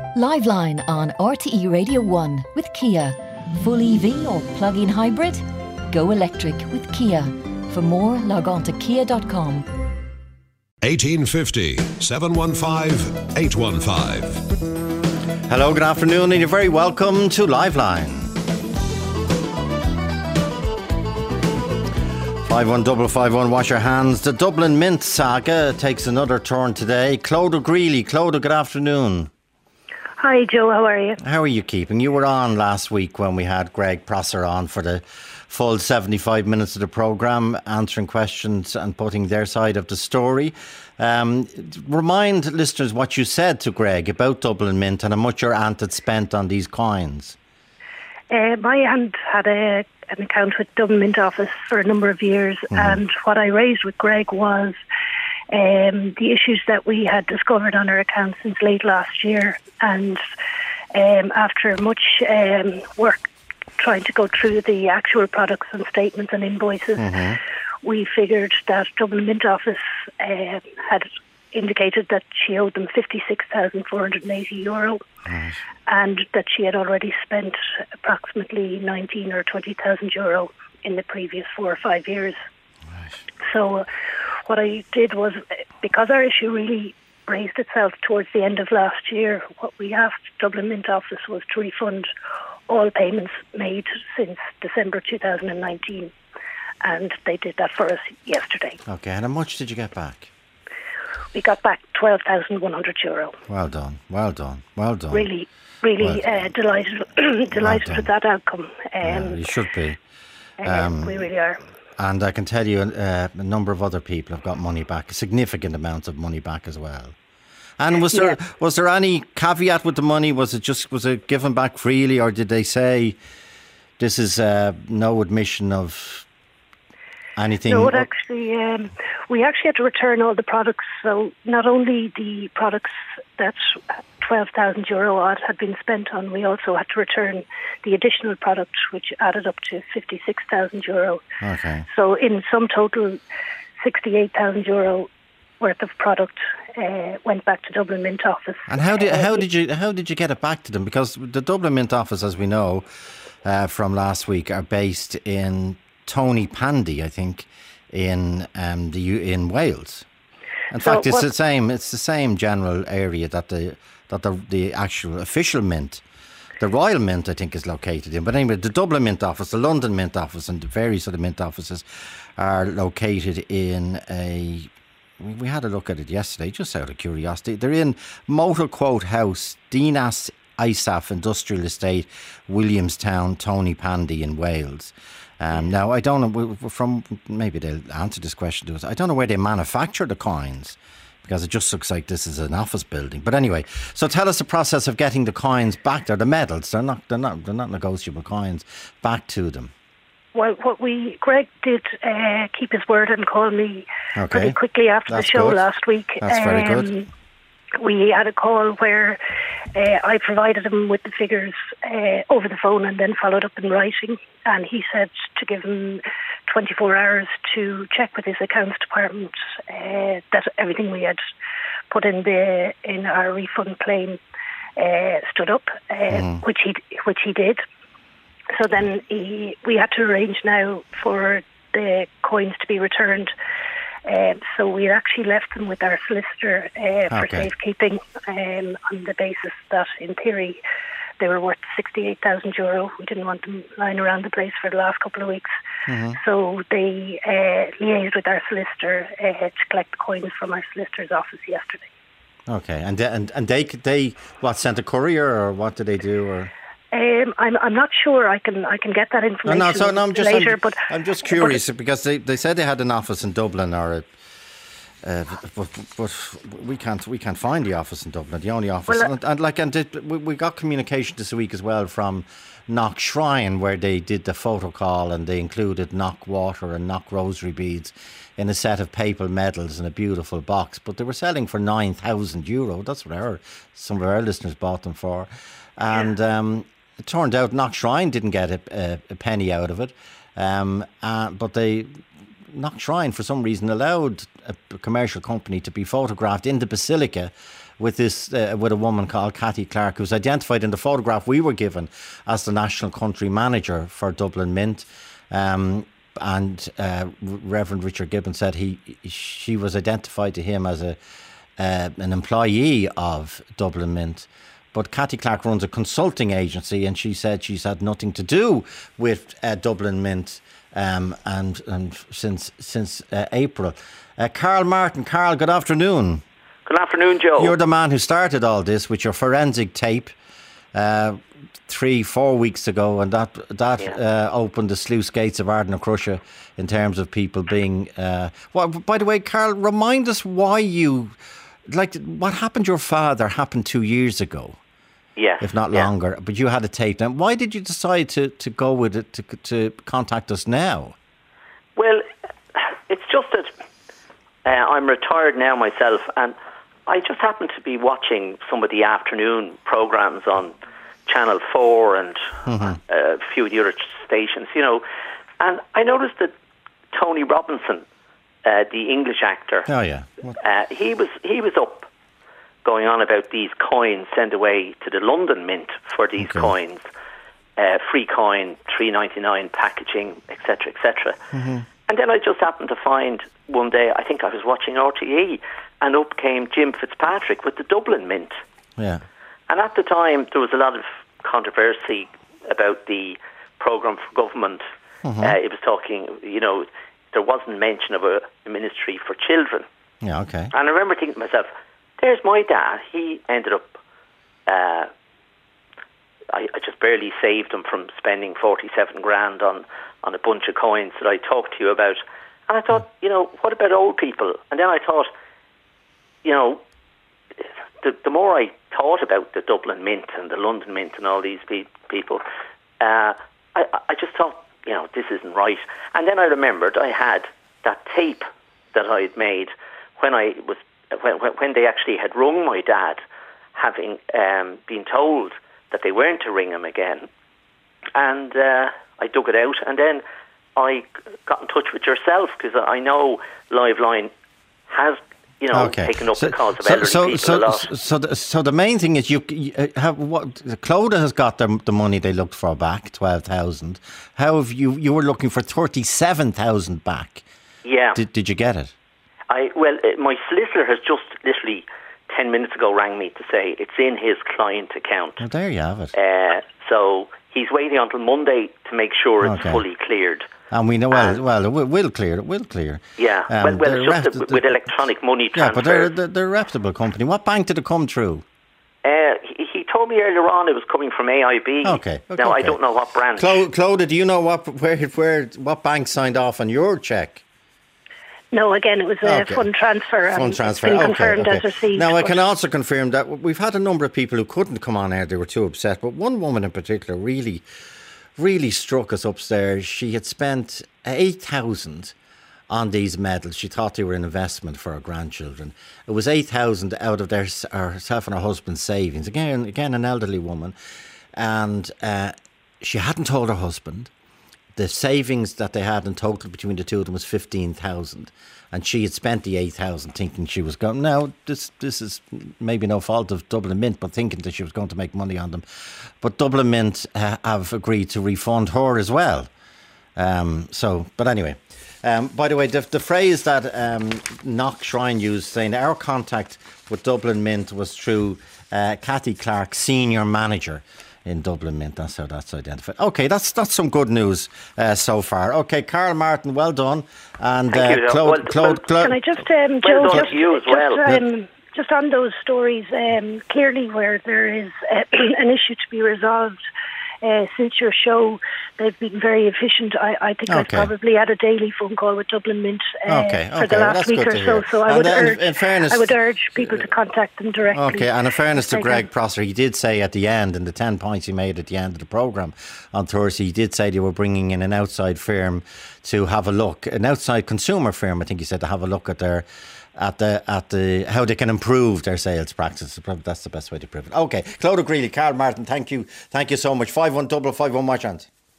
Liveline on RTE Radio 1 with Kia. Full EV or plug-in hybrid? Go electric with Kia. For more, log on to kia.com. 1850 715 815. Hello, good afternoon, and you're very welcome to Liveline. 51551, wash your hands. The Dublin Mint saga takes another turn today. Clodagh Greeley. Clodagh, good afternoon. Hi Joe, how are you? How are you keeping? You were on last week when we had Greg Prosser on for the full 75 minutes of the programme, answering questions and putting their side of the story. Remind listeners what you said to Greg about Dublin Mint and how much your aunt had spent on these coins. My aunt had an account with Dublin Mint office for a number of years, and what I raised with Greg was the issues that we had discovered on our account since late last year, and after much work trying to go through the actual products and statements and invoices, we figured that Dublin Mint office had indicated that she owed them €56,480, and that she had already spent approximately 19 or 20,000 euro in the previous 4 or 5 years. So what I did was, because our issue really raised itself towards the end of last year, what we asked Dublin Mint office was to refund all payments made since December 2019, and they did that for us yesterday. Okay, and how much did you get back? We got back €12,100. Well done, well done, well done. Really delighted with that outcome. You should be. We really are. And I can tell you a number of other people have got money back, significant amounts of money back as well. And was there any caveat with the money? Was it given back freely, or did they say this is no admission of anything? No, we actually had to return all the products. So not only the products that €12,000 odd had been spent on, we also had to return the additional product, which added up to €56,000. Okay. So in sum total, €68,000 worth of product went back to Dublin Mint office. And how did you get it back to them? Because the Dublin Mint office, as we know from last week, are based in Tony Pandy, I think, in Wales. In fact, it's the same general area that the actual official mint, the Royal Mint, I think, is located in. But anyway, the Dublin Mint office, the London Mint office, and the various other mint offices are located in we had a look at it yesterday, just out of curiosity. They're in Motor Quote House, Dinas Isaf Industrial Estate, Williamstown, Tony Pandy in Wales. Now, I don't know, maybe they'll answer this question to us. I don't know where they manufacture the coins, because it just looks like this is an office building. But anyway, so tell us the process of getting the coins back. They're the medals. They're not negotiable coins back to them. Well, Greg did keep his word and call me pretty quickly after the show last week. That's very good. We had a call where I provided him with the figures over the phone and then followed up in writing. And he said to give him 24 hours to check with his accounts department that everything we had put in our refund claim stood up, which he did. So then we had to arrange now for the coins to be returned. So we actually left them with our solicitor for safekeeping, on the basis that, in theory, they were worth €68,000. We didn't want them lying around the place for the last couple of weeks. So they liaised with our solicitor to collect the coins from our solicitor's office yesterday. Okay, and they sent a courier, or what did they do? Or I'm not sure. I can get that information later. I'm just curious, because they said they had an office in Dublin, or but we can't find the office in Dublin. The only office, we got communication this week as well from Knock Shrine, where they did the photo call and they included Knock water and Knock rosary beads in a set of papal medals in a beautiful box. But they were selling for €9,000. That's what some of our listeners bought them for, and. It turned out Knock Shrine didn't get a penny out of it, but Knock Shrine, for some reason, allowed a commercial company to be photographed in the Basilica with with a woman called Kathy Clark, who's identified in the photograph we were given as the national country manager for Dublin Mint. Reverend Richard Gibbon said she was identified to him as an employee of Dublin Mint. But Kathy Clark runs a consulting agency, and she said she's had nothing to do with Dublin Mint and since April. Carl Martin. Carl, good afternoon. Good afternoon, Joe. You're the man who started all this with your forensic tape 3-4 weeks ago, and that opened the sluice gates of Ardnacrusha in terms of people being... by the way, Carl, remind us why what happened to your father happened 2 years ago. Yes. If not longer. But you had a tape. Now, why did you decide to go with it, to contact us now? Well, it's just that I'm retired now myself, and I just happened to be watching some of the afternoon programmes on Channel 4 and a few of the other stations, and I noticed that Tony Robinson, the English actor, he was up going on about these coins sent away to the London Mint for these coins, free coin, $3.99 packaging, etc., etc. And then I just happened to find one day, I think I was watching RTE, and up came Jim Fitzpatrick with the Dublin Mint. Yeah. And at the time, there was a lot of controversy about the programme for government. It was talking, there wasn't mention of a ministry for children. Yeah, okay. And I remember thinking to myself, there's my dad. He ended up, I just barely saved him from spending 47 grand on a bunch of coins that I talked to you about. And I thought, what about old people? And then I thought, the more I thought about the Dublin Mint and the London Mint and all these people, I just thought, this isn't right. And then I remembered I had that tape that I'd made when they actually had rung my dad, having been told that they weren't to ring him again. And I dug it out, and then I got in touch with yourself, because I know Liveline has taken up the cause of elderly people a lot. So the main thing is you have Clodagh has got the money they looked for back, 12,000. How have you were looking for 37,000 back? Yeah. Did you get it? My solicitor has just literally 10 minutes ago rang me to say it's in his client account. Well, there you have it. So he's waiting until Monday to make sure it's fully cleared. And we know, it will clear. It will clear. Yeah, it's just with electronic money transfer. Yeah, but they're a reputable company. What bank did it come through? He told me earlier on it was coming from AIB. Okay. Now, I don't know what branch. Clodagh, do you know what bank signed off on your cheque? No, again, it was a fund transfer. Fund transfer. It's been confirmed as received. Now, I can also confirm that we've had a number of people who couldn't come on air. They were too upset. But one woman in particular really struck us upstairs. She had spent 8,000 on these medals. She thought they were an investment for her grandchildren. It was 8,000 out of herself and her husband's savings. Again, an elderly woman. And she hadn't told her husband. The savings that they had in total between the two of them was 15,000, and she had spent the 8,000 thinking she was going. Now this is maybe no fault of Dublin Mint, but thinking that she was going to make money on them. But Dublin Mint have agreed to refund her as well. But anyway, by the way, the phrase that Knock Shrine used, saying our contact with Dublin Mint was through Kathy Clark, senior manager in Dublin Mint. That's how that's identified. Okay, that's some good news so far. Okay, Carl Martin, well done. And Claude, can I just, Joe, just on those stories, clearly where there is an issue to be resolved. Since your show, they've been very efficient. I think I've probably had a daily phone call with Dublin Mint for the last week or so. So I would urge people to contact them directly. Okay, and in fairness to Greg Prosser, he did say at the end, in the 10 points he made at the end of the programme on Thursday, he did say they were bringing in an outside firm to have a look, an outside consumer firm, I think he said, to have a look at their how they can improve their sales practices. That's the best way to prove it. Okay, Claude Greeley, Carl Martin, thank you so much. 51555, one more chance.